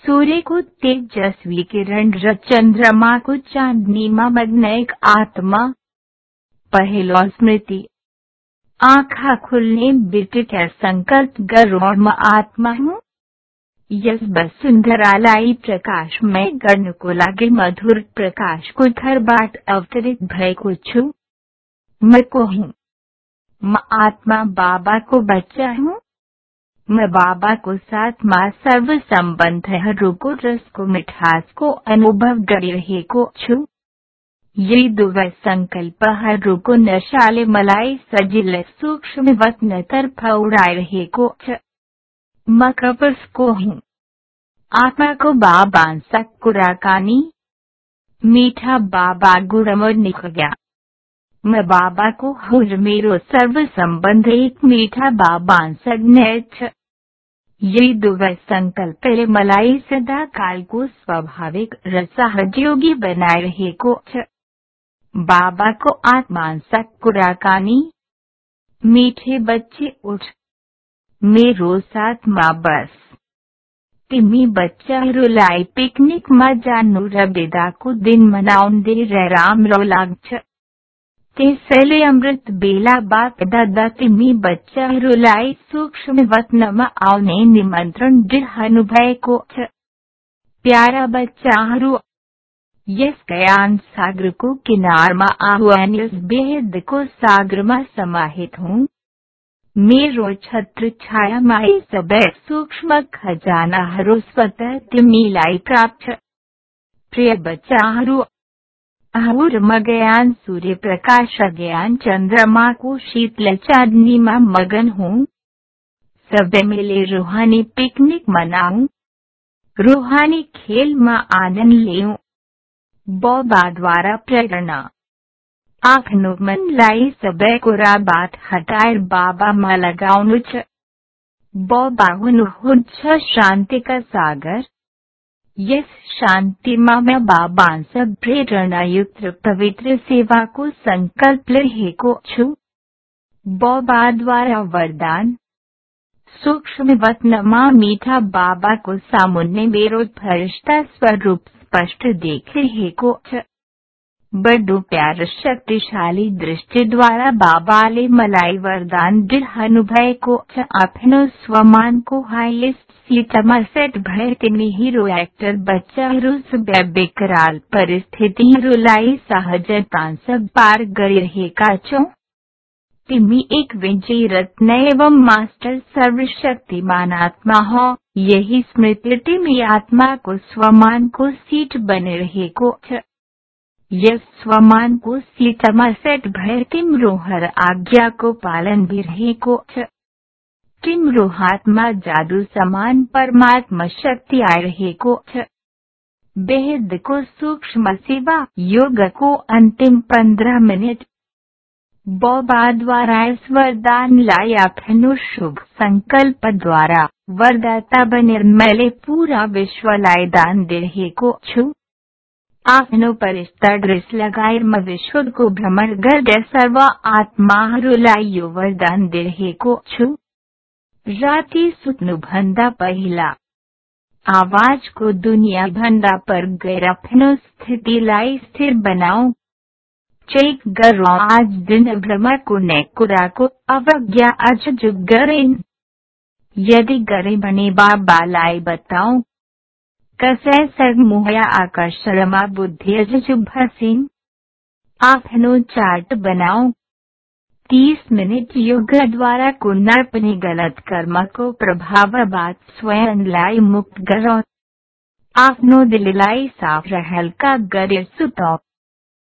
सूर्य को तेजस्वी किरण र चंद्रमा को चांदनी मग्न एक आत्मा। पहलो स्मृति। आँखा खुलने बिट क्या संकल्प गरोड़ आत्मा हूँ। यस वसुंधरालाई प्रकाश में गण को लागे मधुर प्रकाश को घर बाट अवतरित भय को छू। मैं को हूँ। मैं आत्मा बाबा को बच्चा हूँ। मैं बाबा को साथ माँ सर्व संबंध है रुको रस को मिठास को अनुभव गड़ी रहे को छू। ये दो वह संकल्प हर रुको नशाले मलाई सजिल सूक्ष्म वतन तरफ उड़ाए रहे को छ। मैं कपस को हूँ। आत्मा को बाबा सकुराकानी। मीठा बाबा गुड़मर निख गया। मैं बाबा को हुर मेरो सर्व संबंध एक मीठा बाबा सग्ने छ। ये दो वह संकल्प रे मलाई सदा काल को स्वाभाविक रसहयोगी बनाए रहे को छ। बाबा को आत्मा सकुराकानी। मीठे बच्चे उठ। मेरो साथ माँ बस। तिमी बच्चा रुलाई पिकनिक मा जानू रबेदा को दिन मनाउन दे राम रो लाग छ। ते सैले अमृत बेला बाप दादा तिमी बच्चा रुलाई सूक्ष्म वतन आवने निमंत्रण दृढ़ अनुभव को छ। प्यारा बच्चा हरू। यस ज्ञान सागर को किनार मा आह्वान इस बेहद को सागर मा समाहित हूँ। मेरो छत्र छाया माई सब सूक्ष्म खजाना हरो स्वतः तिमीलाई प्राप्त। प्रिय बच्चा हरू। अहूर मज्ञान सूर्य प्रकाश अज्ञान चंद्रमा को शीतल चांदनी में मगन हूँ। सब मिले रूहानी पिकनिक मनाऊं। रूहानी खेल में आनंद लेऊं। बौबा द्वारा प्रेरणा। आखनो मन लाई सब कोरा बात हटाए बाबा मा लगाउनु छ। बौबा हुनु हुद छ शांति का सागर। यस शांति मा मैं बाबा सब प्रेरणा युक्त पवित्र सेवा को संकल्प रहे को छू। बौबा द्वारा वरदान। सूक्ष्म वतन मा मीठा बाबा को सामुन्ने मेरो फरिश्ता स्वरूप स्पष्ट देख रहे को छ। बड़ो प्यार शक्तिशाली दृष्टि द्वारा बाबा ले मलाई वरदान दृढ़ अनुभव को छ। अपनो स्वमान को हाईएस्ट सीटमा सेट भय तिमी हीरो एक्टर बच्चा रूस बेकराल परिस्थिति रुलाई सहजता सब पार गरी रहे का चो। तिमी एक विजयी रत्न एवं मास्टर सर्वशक्तिमान आत्मा हो। यही स्मृति तिमी आत्मा को स्वमान को सीट बने रहे को छ। यस स्वमान को सीटमा सेट भय तिम रोहर आज्ञा को पालन भी रहे को छ। तिम रोहात्मा जादू समान परमात्मा शक्ति आए रहे को छ। बेहद को सूक्ष्म सेवा योग को अंतिम 15 मिनट। बौबा द्वारा इस वरदान लाया फिनु शुभ संकल्प द्वारा वरदाता बने मैले पूरा विश्व लाए दान दे रहे को छू। आपनो परिस्ता ड्रेस लगाए म विश्व को भ्रमण गर्द सर्व आत्मा रुलाइयो वरदान दे रहे को छू। राती सुतनु भंदा पहला। आवाज को दुनिया भंदा पर गैर फिनो स्थिति लाई स्थिर बनाओ। चेक गरो आज दिन भ्रमण को नेकुरा को अवज्ञा अजुग गरेन। यदि गरे बने बाबा लाई बताओ। कसै सग मुहया आकर्षणमा बुद्धि अजुब हसीन। आपनो चार्ट बनाओ। 30 मिनट योग द्वारा कुन अपने गलत कर्म को प्रभाव बात स्वयं लाई मुक्त करो। आपनो दिल लाई साफ रहल का गरे सुतो।